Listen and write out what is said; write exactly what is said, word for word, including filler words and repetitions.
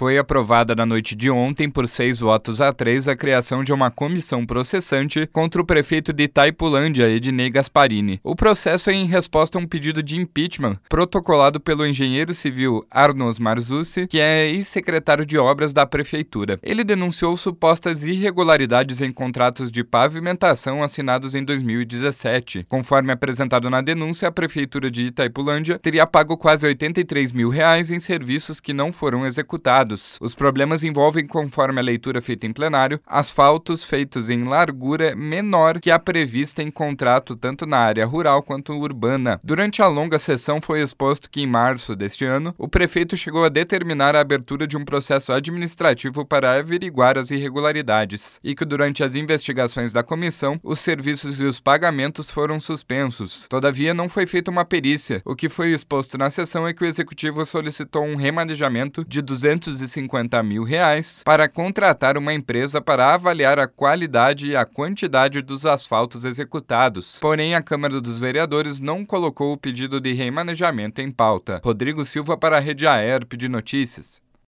Foi aprovada na noite de ontem, por seis votos a três, a criação de uma comissão processante contra o prefeito de Itaipulândia, Ednei Gasparini. O processo é em resposta a um pedido de impeachment protocolado pelo engenheiro civil Arnos Marzouci, que é ex-secretário de obras da prefeitura. Ele denunciou supostas irregularidades em contratos de pavimentação assinados em dois mil e dezessete. Conforme apresentado na denúncia, a prefeitura de Itaipulândia teria pago quase oitenta e três mil reais em serviços que não foram executados. Os problemas envolvem, conforme a leitura feita em plenário, asfaltos feitos em largura menor que a prevista em contrato tanto na área rural quanto urbana. Durante a longa sessão foi exposto que em março deste ano, o prefeito chegou a determinar a abertura de um processo administrativo para averiguar as irregularidades e que durante as investigações da comissão, os serviços e os pagamentos foram suspensos. Todavia, não foi feita uma perícia. O que foi exposto na sessão é que o executivo solicitou um remanejamento de duzentos e cinquenta mil reais para contratar uma empresa para avaliar a qualidade e a quantidade dos asfaltos executados. Porém, a Câmara dos Vereadores não colocou o pedido de remanejamento em pauta. Rodrigo Silva para a Rede Aerp de Notícias.